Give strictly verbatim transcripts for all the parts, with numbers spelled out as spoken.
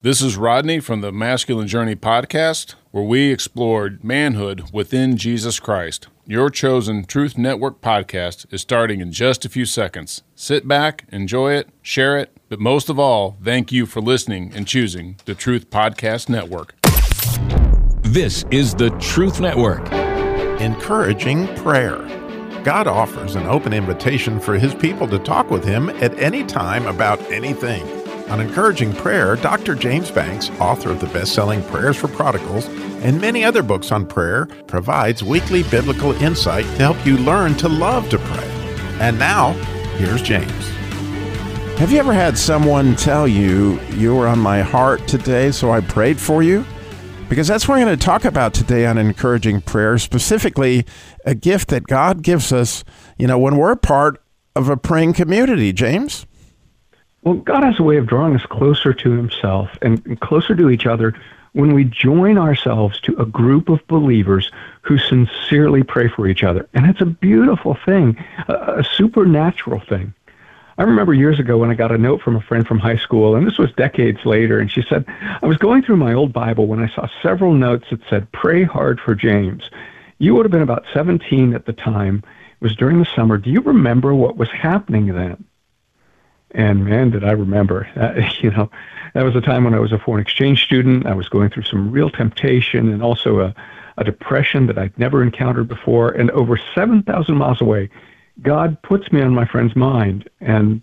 This is Rodney from the Masculine Journey podcast, where we explored manhood within Jesus Christ. Your chosen Truth Network podcast is starting in just a few seconds. Sit back, enjoy it, share it, but most of all, thank you for listening and choosing the Truth Podcast Network. This is the Truth Network. Encouraging prayer. God offers an open invitation for His people to talk with Him at any time about anything. On Encouraging Prayer, Doctor James Banks, author of the best-selling Prayers for Prodigals and many other books on prayer, provides weekly biblical insight to help you learn to love to pray. And now, here's James. Have you ever had someone tell you, "You were on my heart today, so I prayed for you"? Because that's what we're going to talk about today on Encouraging Prayer, specifically a gift that God gives us, you know, when we're part of a praying community, James. Well, God has a way of drawing us closer to Himself and closer to each other when we join ourselves to a group of believers who sincerely pray for each other. And it's a beautiful thing, a, a supernatural thing. I remember years ago when I got a note from a friend from high school, and this was decades later, and she said, I was going through my old Bible when I saw several notes that said, "Pray hard for James." You would have been about seventeen at the time. It was during the summer. Do you remember what was happening then? And man, did I remember. That, you know, that was a time when I was a foreign exchange student. I was going through some real temptation and also a, a depression that I'd never encountered before. And over seven thousand miles away, God puts me on my friend's mind. And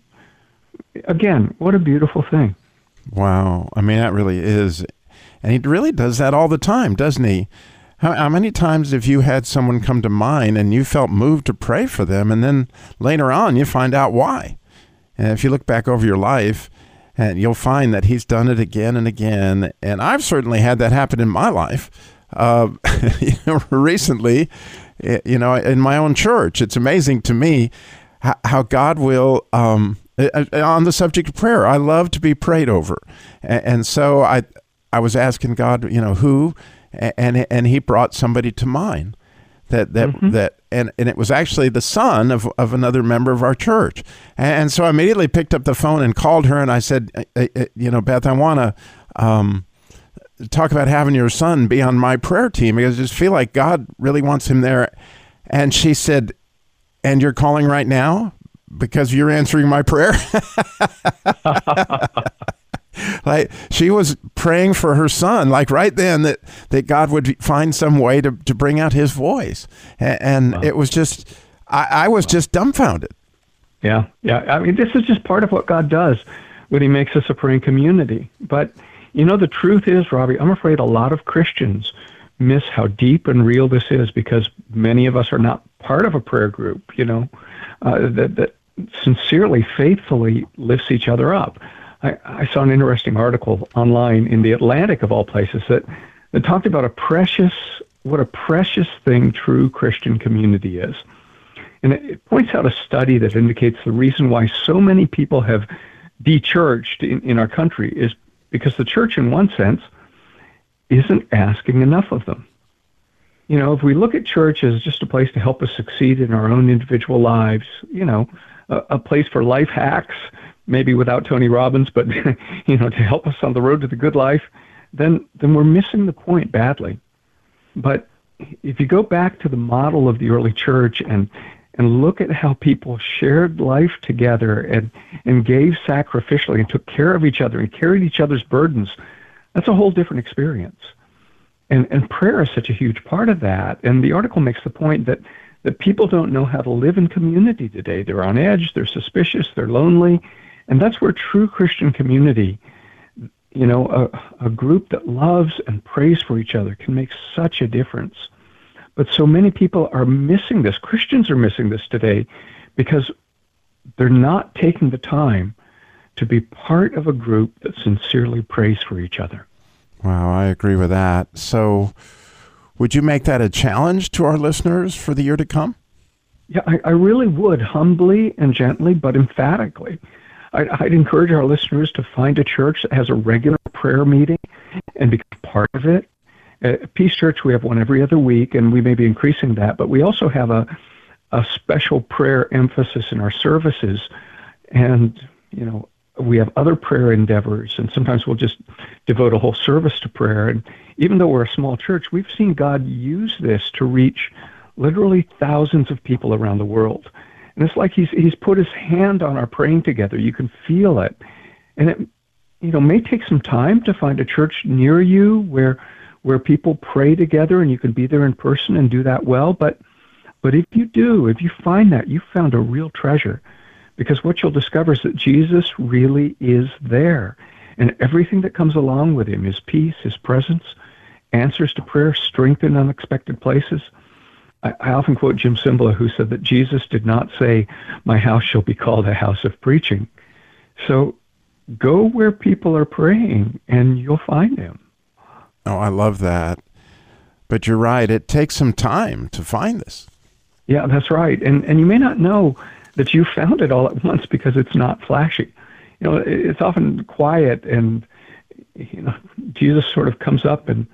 again, what a beautiful thing. Wow. I mean, that really is. And He really does that all the time, doesn't He? How, how many times have you had someone come to mind and you felt moved to pray for them, and then later on you find out why? And if you look back over your life, and you'll find that He's done it again and again. And I've certainly had that happen in my life. Uh, you know, recently, you know, in my own church, it's amazing to me how, how God will, um, on the subject of prayer, I love to be prayed over. And, and so I, I was asking God, you know, who, and and He brought somebody to mind. That that mm-hmm. that and, and it was actually the son of, of another member of our church, and, and so I immediately picked up the phone and called her, and I said, you know, Beth, I want to um, talk about having your son be on my prayer team because I just feel like God really wants him there. And she said, "And you're calling right now because you're answering my prayer?" Like, she was praying for her son, like right then, that, that God would find some way to, to bring out His voice. And, and wow. It was just, I, I was wow. just dumbfounded. Yeah, yeah. I mean, this is just part of what God does when He makes us a praying community. But, you know, the truth is, Robbie, I'm afraid a lot of Christians miss how deep and real this is because many of us are not part of a prayer group, you know, uh, that, that sincerely, faithfully lifts each other up. I, I saw an interesting article online in the Atlantic, of all places, that, that talked about a precious, what a precious thing true Christian community is. And it, it points out a study that indicates the reason why so many people have de-churched in, in our country is because the church, in one sense, isn't asking enough of them. You know, if we look at church as just a place to help us succeed in our own individual lives, you know, a, a place for life hacks, maybe without Tony Robbins, but, you know, to help us on the road to the good life, then then we're missing the point badly. But if you go back to the model of the early church and and look at how people shared life together and, and gave sacrificially and took care of each other and carried each other's burdens, that's a whole different experience. And and prayer is such a huge part of that. And the article makes the point that, that people don't know how to live in community today. They're on edge, they're suspicious, they're lonely. And that's where true Christian community, you know, a, a group that loves and prays for each other can make such a difference. But so many people are missing this. Christians are missing this today because they're not taking the time to be part of a group that sincerely prays for each other. Wow, I agree with that. So would you make that a challenge to our listeners for the year to come? Yeah, I, I really would, humbly and gently, but emphatically. I'd, I'd encourage our listeners to find a church that has a regular prayer meeting and become part of it. At Peace Church, we have one every other week, and we may be increasing that, but we also have a, a special prayer emphasis in our services. And, you know, we have other prayer endeavors, and sometimes we'll just devote a whole service to prayer. And even though we're a small church, we've seen God use this to reach literally thousands of people around the world. And it's like he's he's put his hand on our praying together. You can feel it. And it you know may take some time to find a church near you where where people pray together and you can be there in person and do that well. But but if you do, if you find that, you've found a real treasure. Because what you'll discover is that Jesus really is there. And everything that comes along with him, his peace, his presence, answers to prayer, strength in unexpected places. I, I often quote Jim Cymbala, who said that Jesus did not say, "My house shall be called a house of preaching." So go where people are praying and you'll find him. Oh, I love that. But you're right. It takes some time to find this. Yeah, that's right. And and you may not know that you found it all at once because it's not flashy. You know, it's often quiet, and you know, Jesus sort of comes up and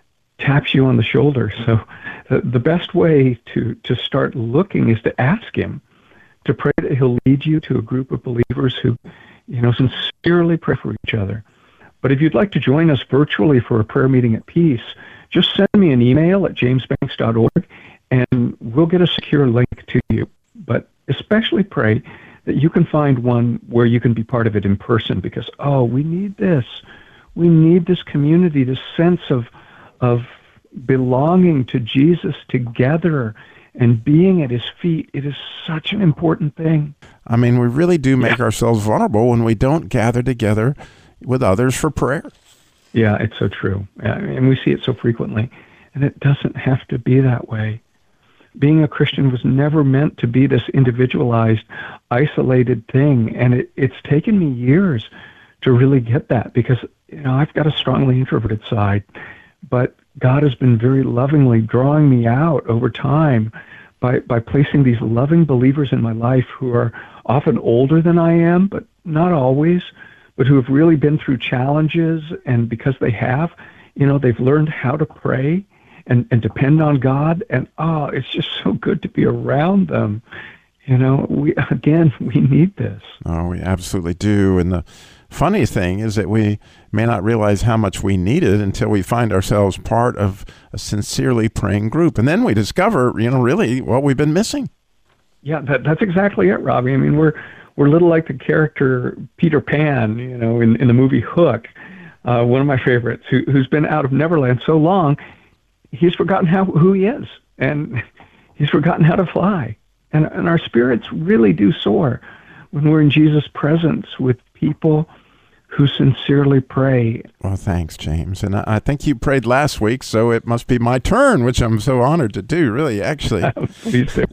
taps you on the shoulder. So the, the best way to, to start looking is to ask him, to pray that he'll lead you to a group of believers who, you know, sincerely pray for each other. But if you'd like to join us virtually for a prayer meeting at Peace, just send me an email at james banks dot org, and we'll get a secure link to you. But especially pray that you can find one where you can be part of it in person, because, oh, we need this. We need this community, this sense of of belonging to Jesus together and being at his feet. It is such an important thing. I mean, we really do make Yeah. ourselves vulnerable when we don't gather together with others for prayer. Yeah, it's so true. And we see it so frequently. And it doesn't have to be that way. Being a Christian was never meant to be this individualized, isolated thing. And it, it's taken me years to really get that, because, you know, I've got a strongly introverted side, but God has been very lovingly drawing me out over time by, by placing these loving believers in my life who are often older than I am, but not always, but who have really been through challenges. And because they have, you know, they've learned how to pray and, and depend on God. And, oh, it's just so good to be around them. You know, we, again, we need this. Oh, we absolutely do. And the funny thing is that we may not realize how much we need it until we find ourselves part of a sincerely praying group. And then we discover, you know, really what we've been missing. Yeah, that, that's exactly it, Robbie. I mean, we're we're a little like the character Peter Pan, you know, in, in the movie Hook, uh, one of my favorites, who, who's been out of Neverland so long, he's forgotten how who he is, and he's forgotten how to fly. And, and our spirits really do soar when we're in Jesus' presence with people who sincerely pray. Well, thanks, James. And I, I think you prayed last week, so it must be my turn, which I'm so honored to do, really, actually. Please do.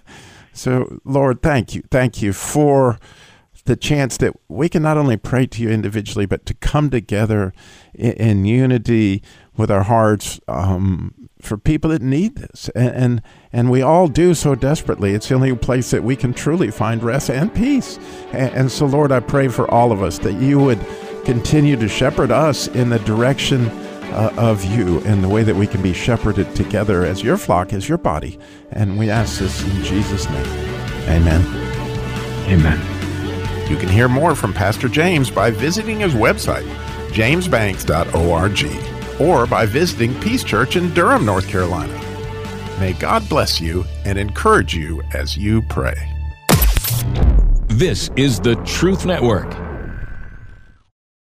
So, Lord, thank you. Thank you for the chance that we can not only pray to you individually, but to come together in, in unity with our hearts um, for people that need this. And, and and we all do so desperately. It's the only place that we can truly find rest and peace. And, and so, Lord, I pray for all of us that you would continue to shepherd us in the direction Uh, of you and the way that we can be shepherded together as your flock, as your body. And we ask this in Jesus' name. Amen. Amen. You can hear more from Pastor James by visiting his website, james banks dot org, or by visiting Peace Church in Durham, North Carolina. May God bless you and encourage you as you pray. This is the Truth Network.